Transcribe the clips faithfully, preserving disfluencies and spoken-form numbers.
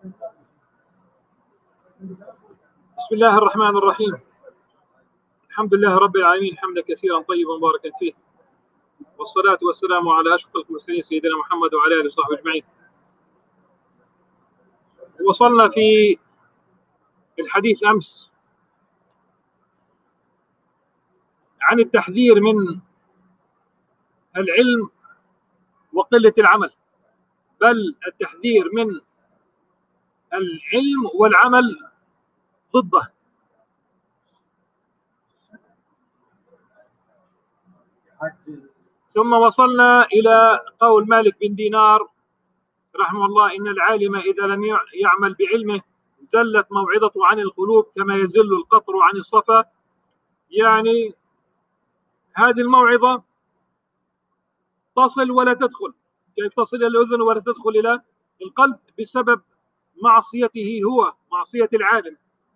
بسم الله الرحمن الرحيم. الحمد لله رب العالمين حمدا كثيرا طيبا مباركا فيه، والصلاة والسلام على أشرف المرسلين سيدنا محمد وعلى آله وصحبه أجمعين. وصلنا في الحديث أمس عن التحذير من العلم وقلة العمل، بل التحذير من العلم والعمل ضده. ثم وصلنا إلى قول مالك بن دينار رحمه الله: إن العالم إذا لم يعمل بعلمه زلت موعظته عن القلوب كما يزل القطر عن الصفا. يعني هذه الموعظة تصل ولا تدخل، كيف تصل إلى الأذن ولا تدخل إلى القلب؟ بسبب معصيته هو، معصية العالم.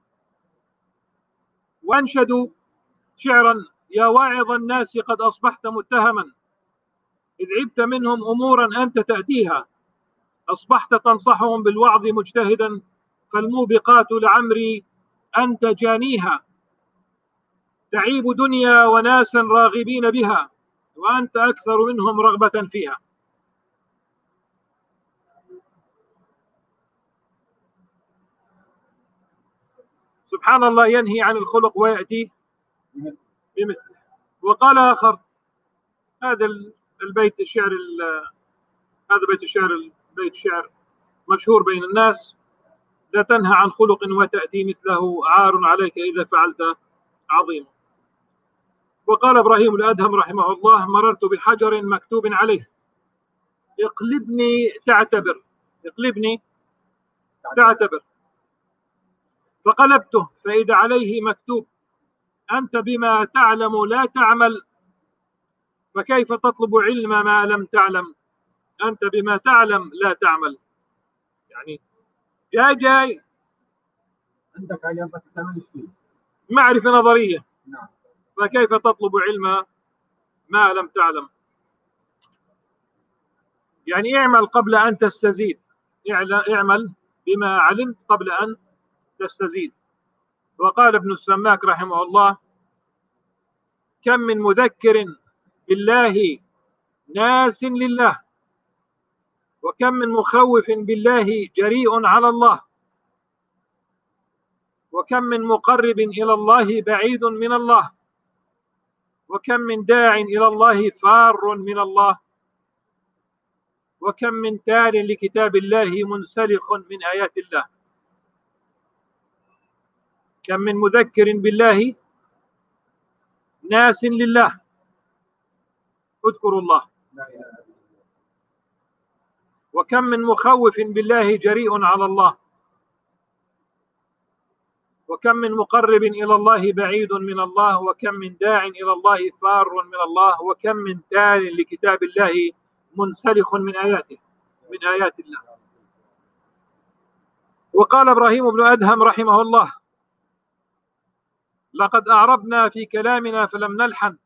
وأنشدوا شعرا: يا واعظ الناس قد أصبحت متهما، إذ عبت منهم أمورا أنت تأتيها، أصبحت تنصحهم بالوعظ مجتهدا، فالموبقات لعمري أنت جانيها، تعيب دنيا وناسا راغبين بها، وأنت أكثر منهم رغبة فيها. سبحان الله، ينهي عن الخلق ويأتي بمثله. وقال آخر: هذا البيت الشعر هذا بيت الشعر بيت شعر مشهور بين الناس: لا تنهى عن خلق وتأتي مثله، عار عليك إذا فعلت عظيم. وقال إبراهيم الأدهم رحمه الله: مررت بحجر مكتوب عليه اقلبني تعتبر، اقلبني تعتبر، فقلبته فإذا عليه مكتوب أنت بما تعلم لا تعمل، فكيف تطلب علم ما لم تعلم، أنت بما تعلم لا تعمل. يعني جاي جاي عندك علم بس تعمل فيه معرفة نظرية، نعم، فكيف تطلب علم ما لم تعلم؟ يعني اعمل قبل أن تستزيد، اعمل بما علمت قبل أن تستزيد. وقال ابن السماك رحمه الله: كم من مذكر بالله ناس لله، وكم من مخوف بالله جريء على الله، وكم من مقرب إلى الله بعيد من الله، وكم من داع إلى الله فار من الله، وكم من تال لكتاب الله منسلخ من آيات الله. كم من مذكر بالله ناس لله، اذكروا الله، وكم من مخوف بالله جريء على الله، وكم من مقرب إلى الله بعيد من الله، وكم من داع إلى الله فار من الله، وكم من تال لكتاب الله منسلخ من آياته من آيات الله. وقال إبراهيم بن أدهم رحمه الله: لقد أعربنا في كلامنا فلم نلحن،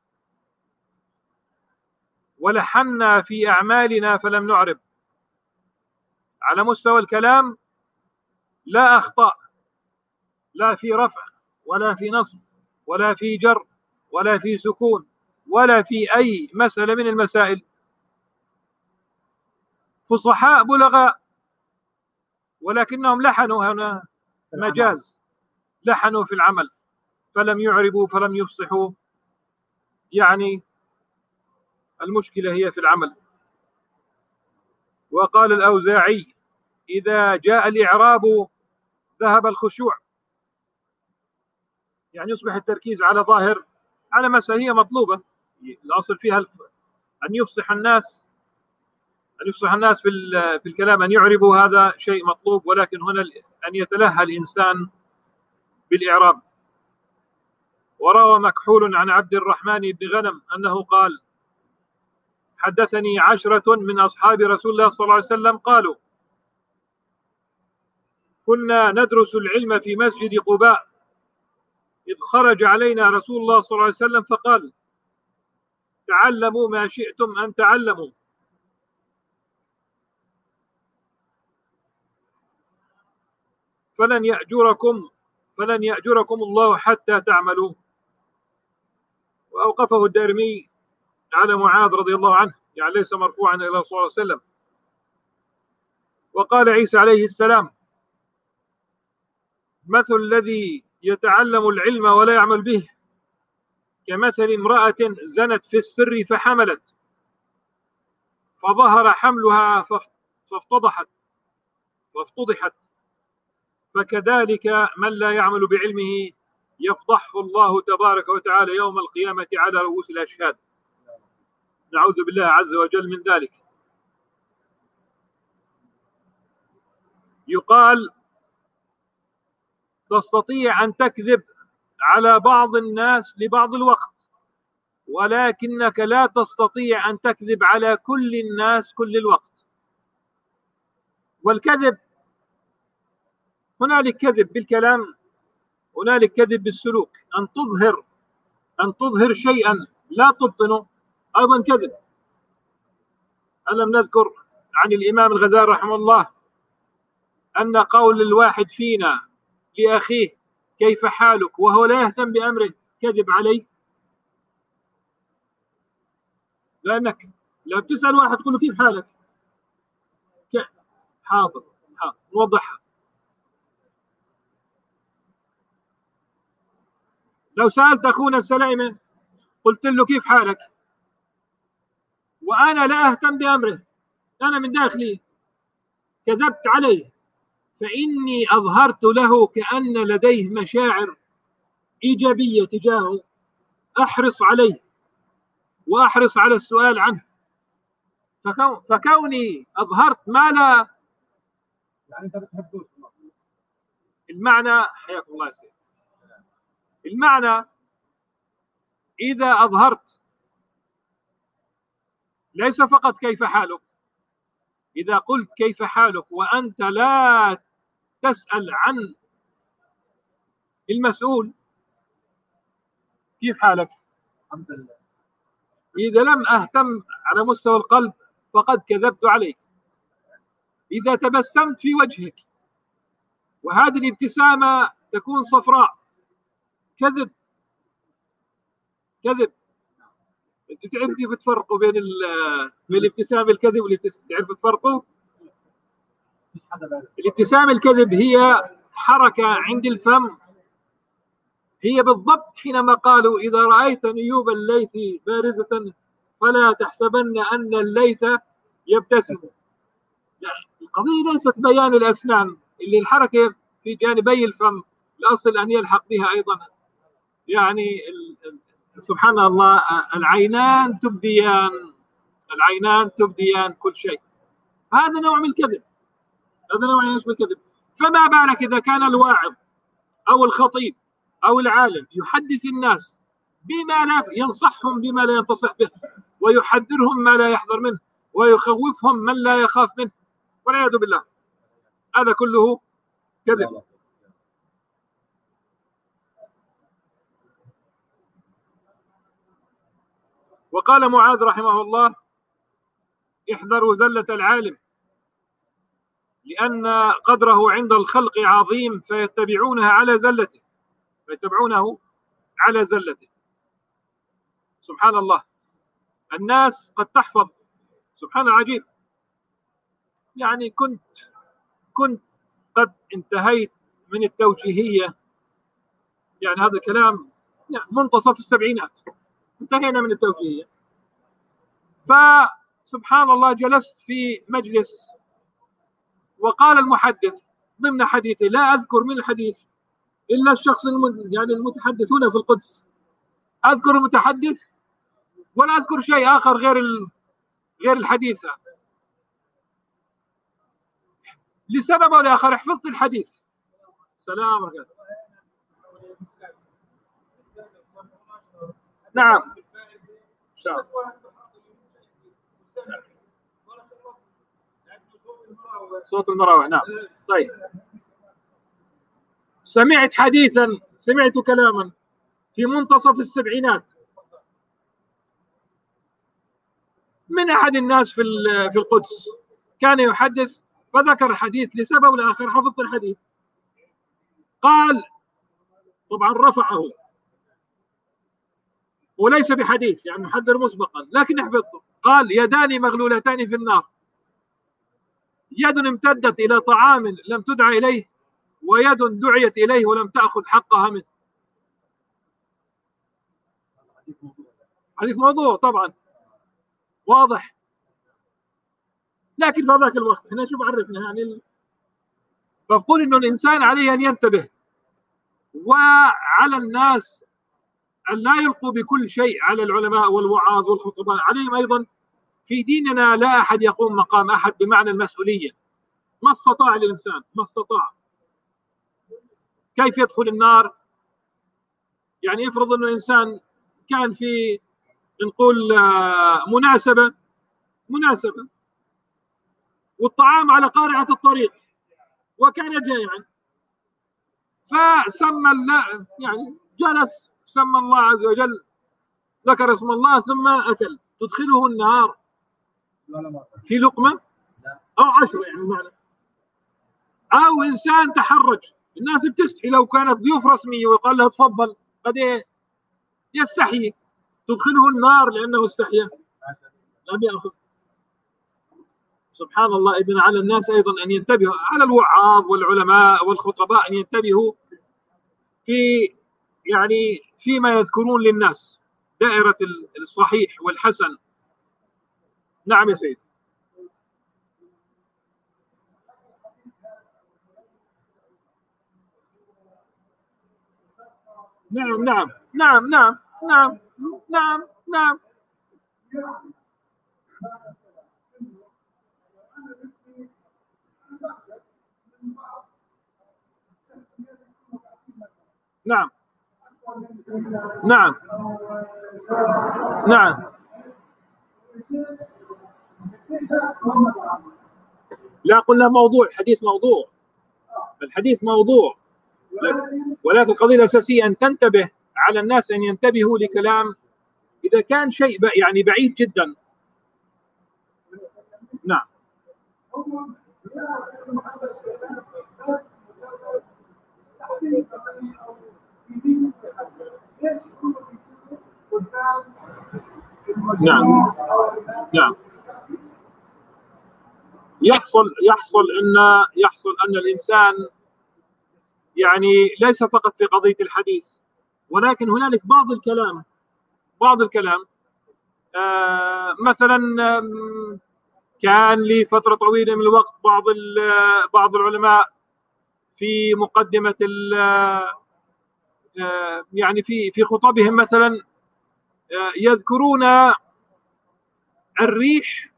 ولحنا في أعمالنا فلم نعرب. على مستوى الكلام لا أخطاء، لا في رفع ولا في نصب ولا في جر ولا في سكون ولا في أي مسألة من المسائل. فصحاء بلغاء، ولكنهم لحنوا هنا مجاز، لحنوا في العمل، فلم يعربوا فلم يفصحوا. يعني المشكلة هي في العمل. وقال الأوزاعي: إذا جاء الإعراب ذهب الخشوع. يعني يصبح التركيز على ظاهر، على مسألة هي مطلوبة، الأصل فيها أن يفصح الناس أن يفصح الناس في في الكلام، أن يعربوا، هذا شيء مطلوب، ولكن هنا أن يتلهى الإنسان بالإعراب. وروى مكحول عن عبد الرحمن بن غنم أنه قال: حدثني عشرة من أصحاب رسول الله صلى الله عليه وسلم قالوا: كنا ندرس العلم في مسجد قباء، إذ خرج علينا رسول الله صلى الله عليه وسلم فقال: تعلموا ما شئتم أن تعلموا، فلن يأجركم فلن يأجركم الله حتى تعملوا. وأوقفه الدارمي على معاذ رضي الله عنه، يعني ليس مرفوعا إلى الرسول صلى الله عليه وسلم. وقال عيسى عليه السلام: مثل الذي يتعلم العلم ولا يعمل به كمثل امرأة زنت في السر فحملت فظهر حملها فافتضحت فافتضحت فكذلك من لا يعمل بعلمه يفضحه الله تبارك وتعالى يوم القيامة على رؤوس الأشهاد. نعوذ بالله عز وجل من ذلك. يقال: تستطيع أن تكذب على بعض الناس لبعض الوقت، ولكنك لا تستطيع أن تكذب على كل الناس كل الوقت. والكذب، هنالك كذب بالكلام، هنالك كذب بالسلوك. أن تظهر أن تظهر شيئا لا تبطنه أيضا كذب. ألم نذكر عن الإمام الغزالي رحمه الله أن قول الواحد فينا لأخيه كيف حالك وهو لا يهتم بأمره كذب عليه؟ لأنك لو بتسأل واحد تقول له كيف حالك؟ حاضر حاضر نوضحها. لو سألت أخونا السليمة قلت له كيف حالك وأنا لا أهتم بأمره، أنا من داخلي كذبت عليه، فإني أظهرت له كأن لديه مشاعر إيجابية تجاهه أحرص عليه وأحرص على السؤال عنه. فكوني أظهرت ما لا يعني أنت بتحبوش. المعنى حياك الله يا سيدي، المعنى إذا أظهرت ليس فقط كيف حالك، إذا قلت كيف حالك وأنت لا تسأل عن المسؤول كيف حالك، الحمد لله. إذا لم أهتم على مستوى القلب فقد كذبت عليك. إذا تبسمت في وجهك وهذه الابتسامة تكون صفراء كذب كذب. أنت تعرف كيف تفرقوا بين الابتسام الكذب والابتسام؟ تعرف تفرقوا؟ الابتسام الكذب هي حركة عند الفم، هي بالضبط حينما قالوا إذا رأيت نيوب الليث بارزة فلا تحسبن أن الليث يبتسم. يعني القضية ليست بيان الأسنان، اللي الحركة في جانبي الفم الأصل أن يلحق بها أيضا، يعني سبحان الله العينان تبديان العينان تبديان كل شيء. هذا نوع من الكذب، هذا نوع من الكذب. فما بالك إذا كان الواعظ أو الخطيب أو العالم يحدث الناس بما لا ينصحهم بما لا ينتصح به، ويحذرهم ما لا يحذر منه، ويخوفهم من لا يخاف منه، والعياذ بالله، هذا كله كذب. وقال معاذ رحمه الله: احذروا زلة العالم لأن قدره عند الخلق عظيم فيتبعونها على زلته فيتبعونه على زلته. سبحان الله، الناس قد تحفظ، سبحان عجيب. يعني كنت كنت قد انتهيت من التوجيهية، يعني هذا كلام يعني منتصف السبعينات انتهينا من التوجيهية. فسبحان الله جلست في مجلس وقال المحدث ضمن حديثه، لا أذكر من الحديث إلا الشخص يعني المتحدثون في القدس، أذكر المتحدث ولا أذكر شيء آخر غير غير الحديث. لسبب أو لآخر حفظت الحديث. سلام عليكم. نعم إن شاء الله. صوت المراوح. نعم. طيب، سمعت حديثا سمعت كلاما في منتصف السبعينات من أحد الناس في في القدس، كان يحدث فذكر حديث لسبب الآخر حفظت الحديث. قال طبعا رفعه وليس بحديث يعني محذر مسبقا، لكن احفظه. قال: يدان مغلولتان في النار، يد امتدت إلى طعام لم تدع إليه، ويد دعيت إليه ولم تأخذ حقها منه. حديث موضوع طبعا واضح، لكن في ذاك الوقت احنا شوف عرفنا يعني. فبقول انه الانسان عليه ان ينتبه، وعلى الناس ان لا يلقوا بكل شيء على العلماء والوعاظ والخطباء. عليهم ايضا في ديننا لا احد يقوم مقام احد بمعنى المسؤوليه، ما استطاع الانسان، ما استطاع. كيف يدخل النار؟ يعني افرض انه انسان كان في نقول مناسبه مناسبه والطعام على قارعه الطريق وكان جائعا، فسمى الله يعني جلس سمى الله عز وجل، ذكر اسم الله ثم اكل، تدخله النار في لقمه او عشره يعني معنى. او انسان تحرج، الناس بتستحي، لو كانت ضيوف رسميه ويقال له تفضل قد ايه يستحي، تدخله النار لانه استحيا لم ياخذ. سبحان الله. إذن على الناس ايضا ان ينتبهوا، على الوعاظ والعلماء والخطباء ان ينتبهوا في يعني فيما يذكرون للناس، دائره الصحيح والحسن. نعم يا سيد. نعم نعم نعم نعم نعم نعم نعم نعم نعم نعم. لا قلنا موضوع، الحديث موضوع، الحديث موضوع، ولكن القضية الأساسية أن تنتبه، على الناس أن ينتبهوا لكلام إذا كان شيء يعني بعيد جدا. نعم نعم نعم. يحصل يحصل ان يحصل ان الانسان يعني ليس فقط في قضيه الحديث، ولكن هنالك بعض الكلام بعض الكلام آه مثلا كان لفتره طويله من الوقت بعض بعض العلماء في مقدمه آه يعني في في خطبهم مثلا آه يذكرون الريح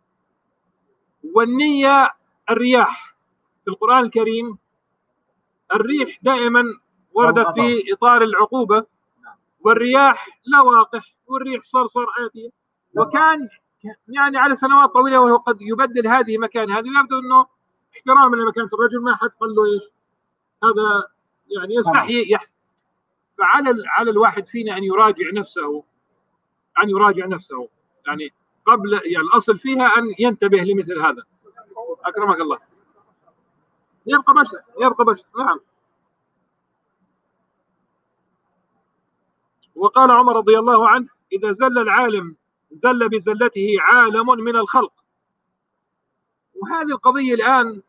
والنية الرياح. في القرآن الكريم الريح دائما وردت في إطار العقوبة، والرياح لواقح، والريح صرصر آتية، وكان يعني على سنوات طويلة وهو قد يبدل هذه مكان هذه، يبدو أنه احتراما لمكانة الرجل ما حد قال له إيش هذا، يعني يستحي يحت. فعلى على الواحد فينا أن يراجع نفسه، أن يراجع نفسه يعني قبل، يعني الأصل فيها أن ينتبه لمثل هذا. أكرمك الله. يبقى بشر، يبقى بشر. نعم. وقال عمر رضي الله عنه: إذا زل العالم زل بزلته عالم من الخلق. وهذه القضية الآن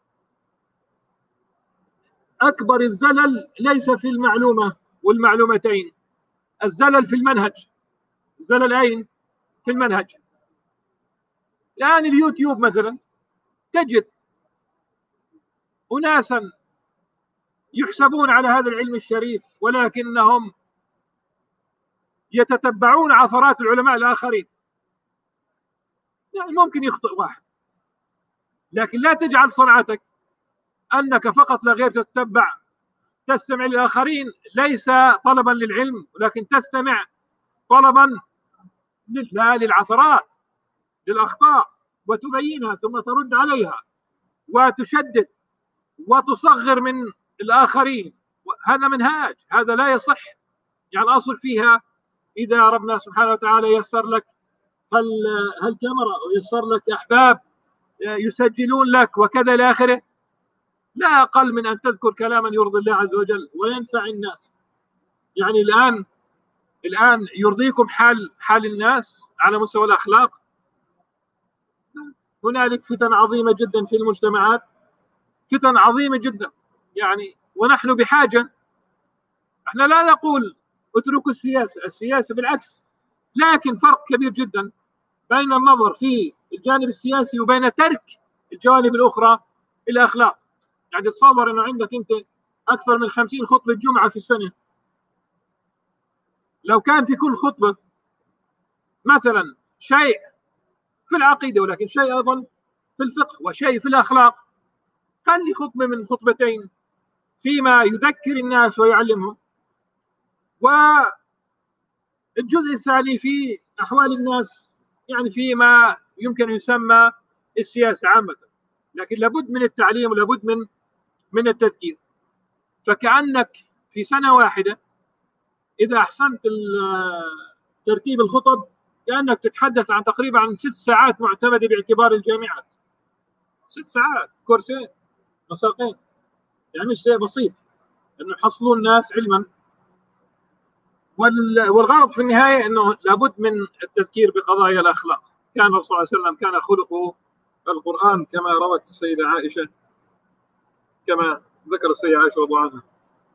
أكبر الزلل ليس في المعلومة والمعلومتين، الزلل في المنهج. الزلل أين؟ في المنهج. الآن اليوتيوب مثلا تجد أناسا يحسبون على هذا العلم الشريف، ولكنهم يتتبعون عثرات العلماء الآخرين. يعني ممكن يخطئ واحد، لكن لا تجعل صنعتك أنك فقط لا غير تتبع، تستمع للآخرين ليس طلبا للعلم، ولكن تستمع طلبا للعثرات، للأخطاء، وتبينها ثم ترد عليها وتشدد وتصغر من الآخرين. هذا منهاج، هذا لا يصح. يعني الأصل فيها إذا ربنا سبحانه وتعالى يسر لك هالكاميرا ويسر لك أحباب يسجلون لك وكذا إلى آخره، لا أقل من أن تذكر كلاما يرضي الله عز وجل وينفع الناس. يعني الآن الآن يرضيكم حال حال الناس على مستوى الأخلاق؟ هنالك فتن عظيمة جدا في المجتمعات، فتن عظيمة جدا يعني، ونحن بحاجة. احنا لا نقول اتركوا السياسة، السياسة بالعكس، لكن فرق كبير جدا بين النظر في الجانب السياسي وبين ترك الجوانب الأخرى الأخلاق. يعني تصور أنه عندك أنت أكثر من خمسين خطبة جمعة في السنة، لو كان في كل خطبة مثلا شيء في العقيدة ولكن شيء أيضا في الفقه وشيء في الأخلاق، خلي خطبة من خطبتين فيما يذكر الناس ويعلمهم، والجزء الثاني في أحوال الناس، يعني فيما يمكن أن يسمى السياسة عامة. لكن لابد من التعليم ولابد من من التذكير. فكأنك في سنة واحدة إذا أحسنت ترتيب الخطب كأنك تتحدث عن تقريبا عن ست ساعات معتمدة باعتبار الجامعات، ست ساعات كورسين مساقين، يعني مش شيء بسيط انه يحصلون الناس علما. والغرض في النهايه انه لابد من التذكير بقضايا الاخلاق. كان الرسول صلى الله عليه وسلم كان خلقه القران كما روت السيده عائشه، كما ذكر السيده عائشه رضي الله عنها.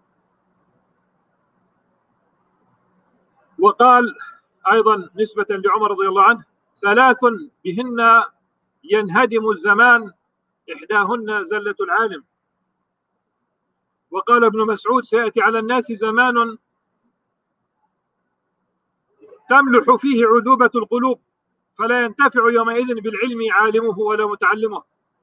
وقال ايضا نسبه لعمر رضي الله عنه: ثلاث بهن ينهدم الزمان، احداهن زله العالم. وقال ابن مسعود: سيأتي على الناس زمان تملح فيه عذوبة القلوب، فلا ينتفع يومئذ بالعلم عالمه ولا متعلمه،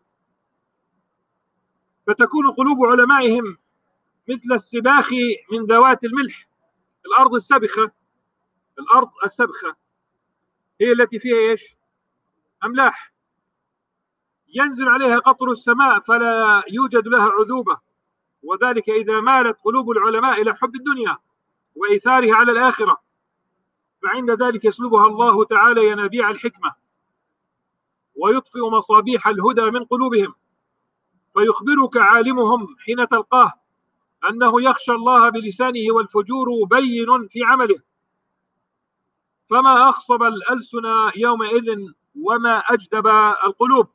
فتكون قلوب علمائهم مثل السباخ من ذوات الملح. الأرض السبخة، الأرض السبخة هي التي فيها إيش؟ أملاح، ينزل عليها قطر السماء فلا يوجد لها عذوبة، وذلك إذا مالت قلوب العلماء إلى حب الدنيا وإيثارها على الآخرة، فعند ذلك يسلبها الله تعالى ينابيع الحكمة ويطفئ مصابيح الهدى من قلوبهم، فيخبرك عالمهم حين تلقاه أنه يخشى الله بلسانه والفجور بين في عمله، فما أخصب الألسن يومئذ وما أجدب القلوب.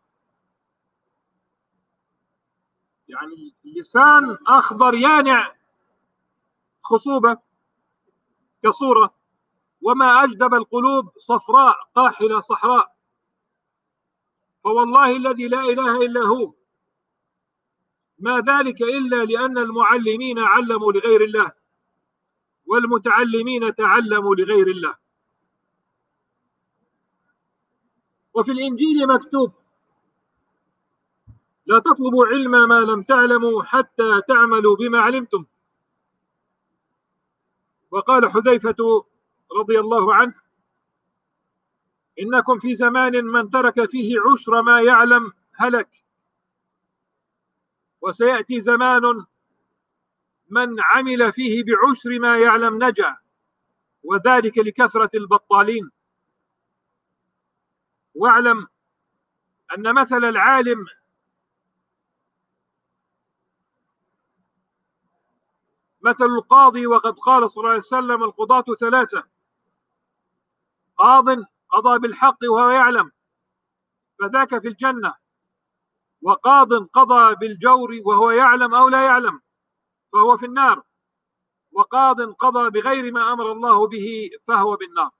يعني اللسان أخضر يانع خصوبة كصورة، وما أجدب القلوب صفراء قاحلة صحراء. فوالله الذي لا إله إلا هو ما ذلك إلا لأن المعلمين علموا لغير الله والمتعلمين تعلموا لغير الله. وفي الإنجيل مكتوب: لا تطلبوا علم ما لم تعلموا حتى تعملوا بما علمتم. وقال حذيفة رضي الله عنه: إنكم في زمان من ترك فيه عشر ما يعلم هلك، وسيأتي زمان من عمل فيه بعشر ما يعلم نجا، وذلك لكثرة البطالين. واعلم أن مثل العالم مثل القاضي، وقد قال صلى الله عليه وسلم: القضاة ثلاثة: قاض قضى بالحق وهو يعلم فذاك في الجنة، وقاض قضى بالجور وهو يعلم أو لا يعلم فهو في النار، وقاض قضى بغير ما أمر الله به فهو بالنار.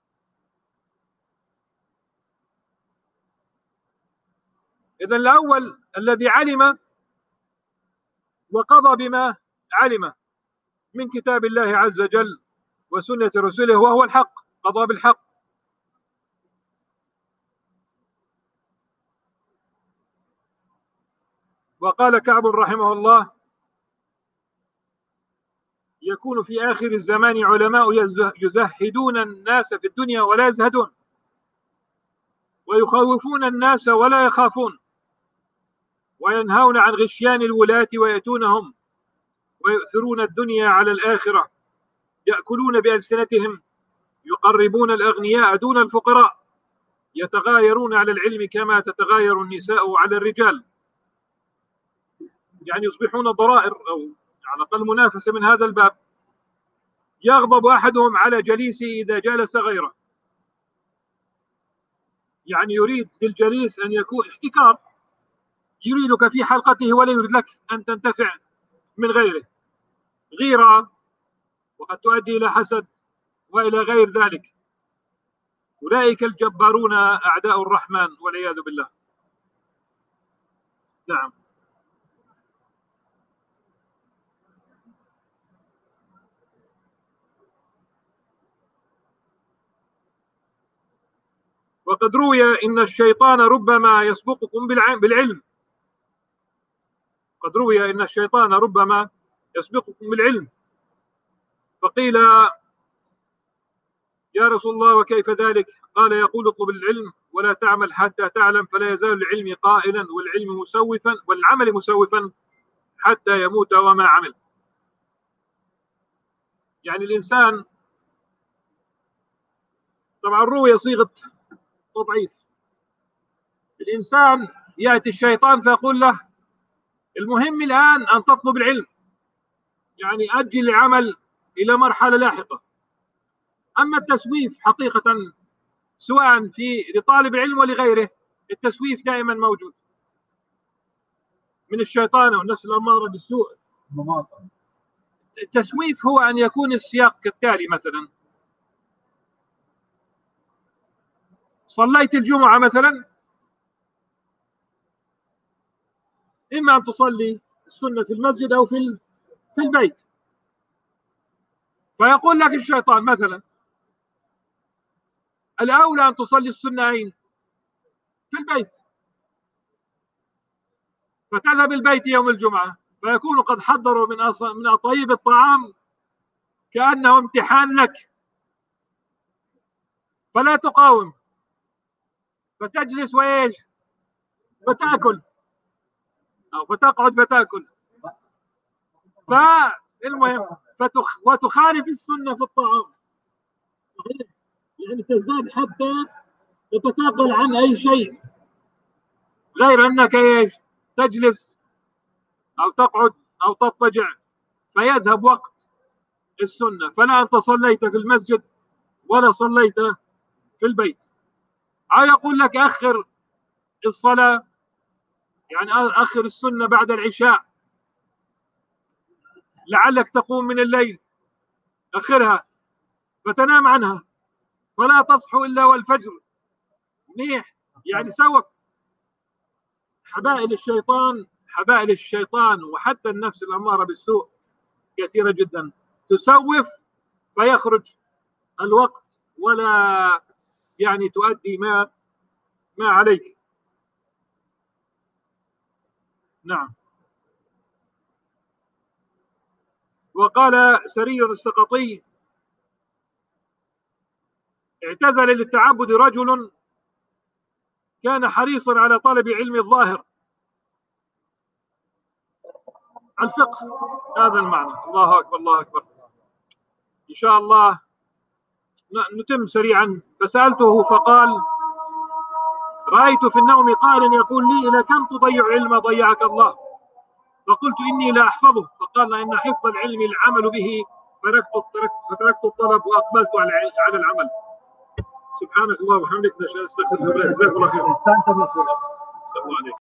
إذن الأول الذي علم وقضى بما علم من كتاب الله عز وجل وسنة رسوله وهو الحق، قضى بالحق. وقال كعب رحمه الله: يكون في آخر الزمان علماء يزهدون الناس في الدنيا ولا يزهدون، ويخوفون الناس ولا يخافون، وينهون عن غشيان الولاة ويأتونهم، ويؤثرون الدنيا على الآخرة، يأكلون بألسنتهم، يقربون الأغنياء دون الفقراء، يتغايرون على العلم كما تتغاير النساء على الرجال. يعني يصبحون ضرائر أو على الأقل منافسة من هذا الباب. يغضب أحدهم على جليسه إذا جالس غيره، يعني يريد للجليس أن يكون احتكار، يريدك في حلقته ولا يريد لك أن تنتفع من غيره. غيرة، وقد تؤدي إلى حسد وإلى غير ذلك. أولئك الجبارون أعداء الرحمن والعياذ بالله. نعم. وقد روي إن الشيطان ربما يسبقكم بالعلم قد روي إن الشيطان ربما يسبقكم بالعلم. فقيل يا رسول الله وكيف ذلك؟ قال يقول اطلب العلم ولا تعمل حتى تعلم، فلا يزال العلم قائلا والعلم مسوفا والعمل مسوفا حتى يموت وما عمل. يعني الإنسان، طبعا روي صيغة تضعيف، الإنسان يأتي الشيطان فيقول له المهم الآن أن تطلب العلم، يعني أجل العمل إلى مرحلة لاحقة. أما التسويف حقيقة سواء في لطالب العلم ولغيره، التسويف دائما موجود من الشيطان والنفس الأمارة بالسوء. التسويف هو أن يكون السياق كالتالي: مثلا صليت الجمعة مثلا، إما أن تصلي السنة في المسجد أو في في البيت، فيقول لك الشيطان مثلا الأولى أن تصلي السنة أين؟ في البيت، فتذهب البيت يوم الجمعة فيكون قد حضروا من من طيب الطعام كأنه امتحان لك، فلا تقاوم، فتجلس وإيش؟ فتأكل أو فتقعد فتأكل. فالمهم فتخ وتخالف السنة في الطعام، يعني تزداد حتى تتثاقل عن أي شيء غير أنك إيش؟ تجلس أو تقعد أو تضطجع، فيذهب وقت السنة. فلا أنت صليت في المسجد ولا صليت في البيت. أو يقول لك أخر الصلاة، يعني أخر السنة بعد العشاء لعلك تقوم من الليل، أخرها فتنام عنها فلا تصحو إلا والفجر منيح. يعني سوف حبائل الشيطان حبائل الشيطان وحتى النفس الأمارة بالسوء كثيرة جدا، تسوف فيخرج الوقت ولا يعني تؤدي ما ما عليك. نعم. وقال سري السقطي اعتزل للتعبد رجل كان حريصا على طلب علم الظاهر الفقه، هذا المعنى. الله أكبر الله أكبر. إن شاء الله نتم سريعا. فسألته فقال رأيت في النوم قائلا يقول لي إلى كم تضيع علم ضيعك الله؟ فقلت إني لا أحفظه. فقال إن حفظ العلم العمل به، فتركت الطلب وأقبلت على العمل. سبحانك الله وبحمدك، نستغفرك. جزاك الله خير.